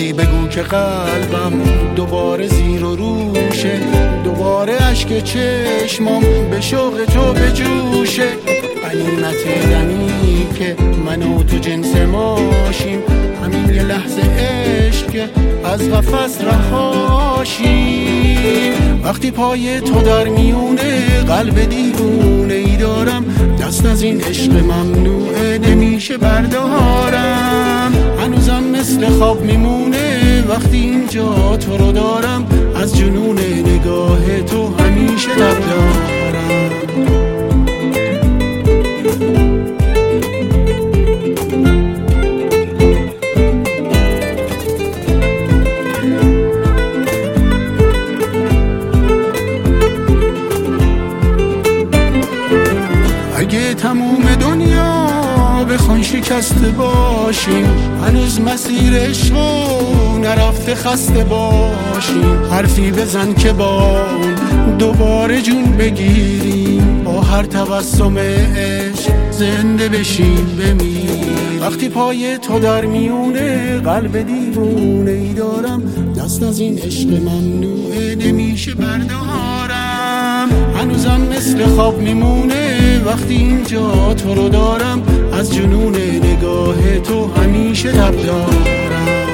روزی بگو که قلبم دوباره زیر و روشه، دوباره اشک چشمام به شوق تو بجوشه. غنیمت دمی که من و تو جنس ماشیم، همین یه لحظه عشق که از قفس رهاشیم. وقتی پای تو در میونه قلب دیوونه ای دارم، دست از این عشق ممنوعه نمیشه بردارم. هنوزم مثل خواب میمونه وقتی اینجا تو رو دارم، از جنون نگاه تو همیشه تب دارم. اگه تموم دنیا بخوان شکسته باشیم، هنوز مسیر عشقو نرفته خسته باشیم. حرفی بزن که با اون دوباره جون بگیریم، با هر تبسم عشق زنده بشیم بمیریم. وقتی پای تو در میونه قلب دیوونه ای دارم، دست از این عشق ممنوعه نمیشه بردارم. هنوزم مثل خواب میمونه وقتی اینجا تو رو دارم، از جنون نگاه تو همیشه تب دارم.